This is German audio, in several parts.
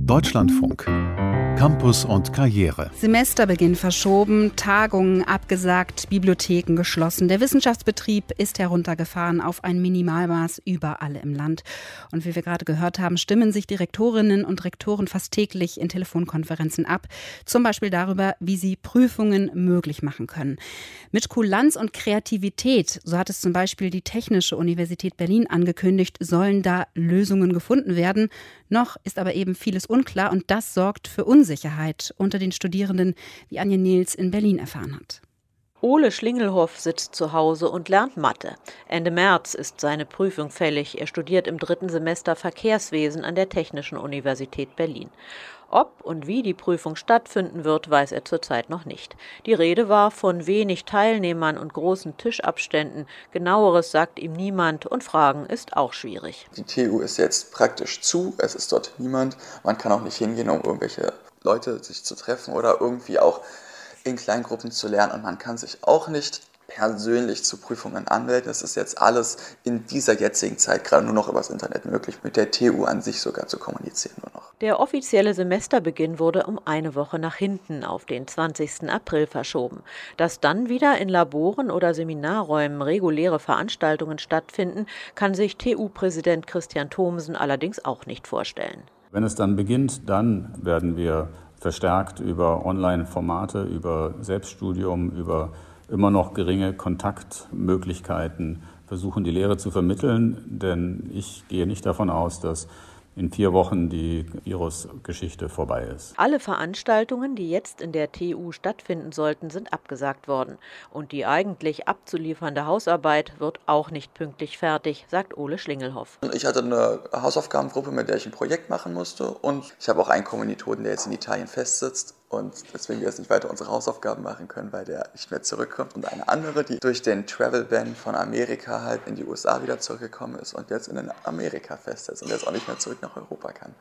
Deutschlandfunk. Campus und Karriere. Semesterbeginn verschoben, Tagungen abgesagt, Bibliotheken geschlossen. Der Wissenschaftsbetrieb ist heruntergefahren auf ein Minimalmaß überall im Land. Und wie wir gerade gehört haben, stimmen sich die Rektorinnen und Rektoren fast täglich in Telefonkonferenzen ab. Zum Beispiel darüber, wie sie Prüfungen möglich machen können. Mit Kulanz und Kreativität, so hat es zum Beispiel die Technische Universität Berlin angekündigt, sollen da Lösungen gefunden werden. Noch ist aber eben vieles unklar und das sorgt für Unsicherheit unter den Studierenden, wie Anja Nils in Berlin erfahren hat. Ole Schlingelhoff sitzt zu Hause und lernt Mathe. Ende März ist seine Prüfung fällig. Er studiert im 3. Semester Verkehrswesen an der Technischen Universität Berlin. Ob und wie die Prüfung stattfinden wird, weiß er zurzeit noch nicht. Die Rede war von wenig Teilnehmern und großen Tischabständen. Genaueres sagt ihm niemand und Fragen ist auch schwierig. Die TU ist jetzt praktisch zu, es ist dort niemand. Man kann auch nicht hingehen, um irgendwelche Leute sich zu treffen oder irgendwie auch in Kleingruppen zu lernen. Und man kann sich auch nicht persönlich zu Prüfungen anmelden. Das ist jetzt alles in dieser jetzigen Zeit gerade nur noch übers Internet möglich, mit der TU an sich sogar zu kommunizieren nur noch. Der offizielle Semesterbeginn wurde um eine Woche nach hinten auf den 20. April verschoben. Dass dann wieder in Laboren oder Seminarräumen reguläre Veranstaltungen stattfinden, kann sich TU-Präsident Christian Thomsen allerdings auch nicht vorstellen. Wenn es dann beginnt, dann werden wir verstärkt über Online-Formate, über Selbststudium, über immer noch geringe Kontaktmöglichkeiten versuchen, die Lehre zu vermitteln. Denn ich gehe nicht davon aus, dass in 4 Wochen die Virusgeschichte vorbei ist. Alle Veranstaltungen, die jetzt in der TU stattfinden sollten, sind abgesagt worden. Und die eigentlich abzuliefernde Hausarbeit wird auch nicht pünktlich fertig, sagt Ole Schlingelhoff. Ich hatte eine Hausaufgabengruppe, mit der ich ein Projekt machen musste. Und ich habe auch einen Kommilitonen, der jetzt in Italien festsitzt. Und deswegen wir jetzt nicht weiter unsere Hausaufgaben machen können, weil der nicht mehr zurückkommt. Und eine andere, die durch den Travel-Ban von Amerika halt in die USA wieder zurückgekommen ist und jetzt in Amerika festsitzt und jetzt auch nicht mehr zurück nach Europa kann.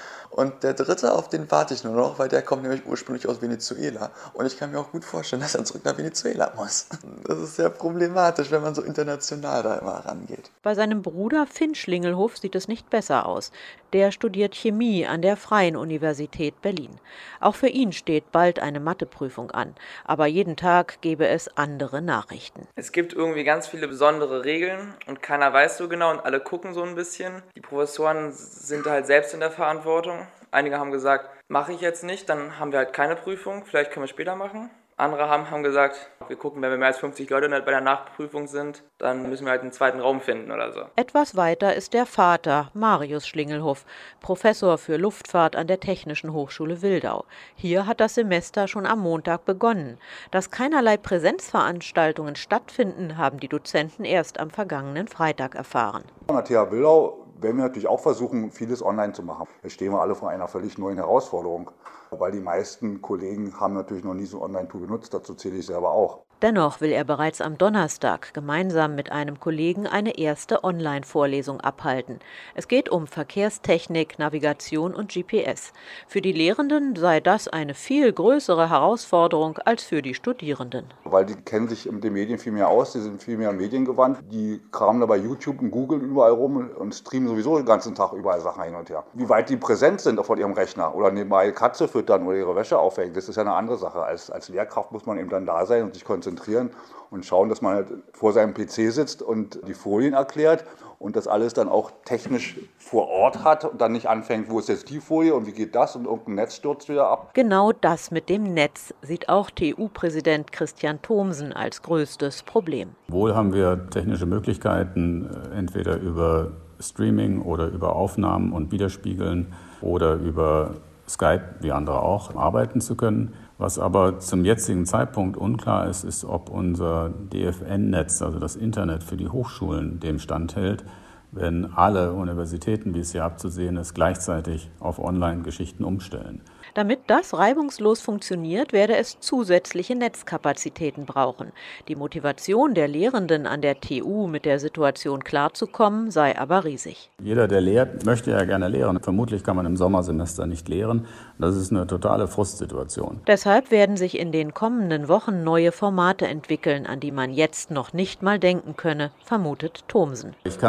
Und der dritte, auf den warte ich nur noch, weil der kommt nämlich ursprünglich aus Venezuela. Und ich kann mir auch gut vorstellen, dass er zurück nach Venezuela muss. Das ist sehr problematisch, wenn man so international da immer rangeht. Bei seinem Bruder Finn Schlingelhoff sieht es nicht besser aus. Der studiert Chemie an der Freien Universität Berlin. Auch für ihn steht bald eine Matheprüfung an. Aber jeden Tag gebe es andere Nachrichten. Es gibt irgendwie ganz viele besondere Regeln und keiner weiß so genau und alle gucken so ein bisschen. Die Professoren sind halt selbst in der Verantwortung. Einige haben gesagt, mache ich jetzt nicht, dann haben wir halt keine Prüfung, vielleicht können wir später machen. Andere haben gesagt, wir gucken, wenn wir mehr als 50 Leute bei der Nachprüfung sind, dann müssen wir halt einen zweiten Raum finden oder so. Etwas weiter ist der Vater, Marius Schlingelhoff, Professor für Luftfahrt an der Technischen Hochschule Wildau. Hier hat das Semester schon am Montag begonnen. Dass keinerlei Präsenzveranstaltungen stattfinden, haben die Dozenten erst am vergangenen Freitag erfahren. An der TH Wildau werden wir natürlich auch versuchen, vieles online zu machen. Jetzt stehen wir alle vor einer völlig neuen Herausforderung, weil die meisten Kollegen haben natürlich noch nie so ein Online-Tool benutzt, dazu zähle ich selber auch. Dennoch will er bereits am Donnerstag gemeinsam mit einem Kollegen eine erste Online-Vorlesung abhalten. Es geht um Verkehrstechnik, Navigation und GPS. Für die Lehrenden sei das eine viel größere Herausforderung als für die Studierenden. Weil die kennen sich mit den Medien viel mehr aus, die sind viel mehr mediengewandt. Die kramen da bei YouTube und Google überall rum und streamen sowieso den ganzen Tag überall Sachen hin und her. Wie weit die präsent sind vor ihrem Rechner oder nebenbei Katze füttern oder ihre Wäsche aufhängen, das ist ja eine andere Sache. Als Lehrkraft muss man eben dann da sein und sich konzentrieren und schauen, dass man halt vor seinem PC sitzt und die Folien erklärt und das alles dann auch technisch vor Ort hat und dann nicht anfängt, wo ist jetzt die Folie und wie geht das und irgendein Netz stürzt wieder ab. Genau das mit dem Netz sieht auch TU-Präsident Christian Thomsen als größtes Problem. Wohl haben wir technische Möglichkeiten, entweder über Streaming oder über Aufnahmen und Widerspiegeln oder über Skype, wie andere auch, arbeiten zu können. Was aber zum jetzigen Zeitpunkt unklar ist, ist, ob unser DFN-Netz, also das Internet für die Hochschulen, dem standhält, wenn alle Universitäten, wie es hier abzusehen ist, gleichzeitig auf Online-Geschichten umstellen. Damit das reibungslos funktioniert, werde es zusätzliche Netzkapazitäten brauchen. Die Motivation der Lehrenden an der TU, mit der Situation klarzukommen, sei aber riesig. Jeder, der lehrt, möchte ja gerne lehren. Vermutlich kann man im Sommersemester nicht lehren. Das ist eine totale Frustsituation. Deshalb werden sich in den kommenden Wochen neue Formate entwickeln, an die man jetzt noch nicht mal denken könne, vermutet Thomsen. Ich kann so weit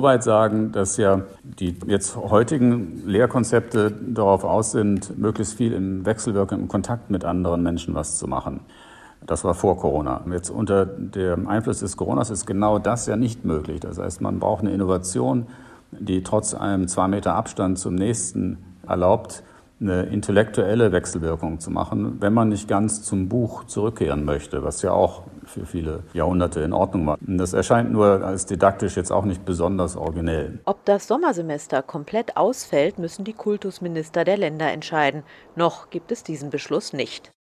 weit sagen, dass ja die jetzt heutigen Lehrkonzepte darauf aus sind, möglichst viel im Wechselwirken, im Kontakt mit anderen Menschen was zu machen. Das war vor Corona. Jetzt unter dem Einfluss des Coronas ist genau das ja nicht möglich. Das heißt, man braucht eine Innovation, die trotz einem 2 Meter Abstand zum nächsten erlaubt, eine intellektuelle Wechselwirkung zu machen, wenn man nicht ganz zum Buch zurückkehren möchte, was ja auch für viele Jahrhunderte in Ordnung war. Das erscheint nur als didaktisch jetzt auch nicht besonders originell. Ob das Sommersemester komplett ausfällt, müssen die Kultusminister der Länder entscheiden. Noch gibt es diesen Beschluss nicht.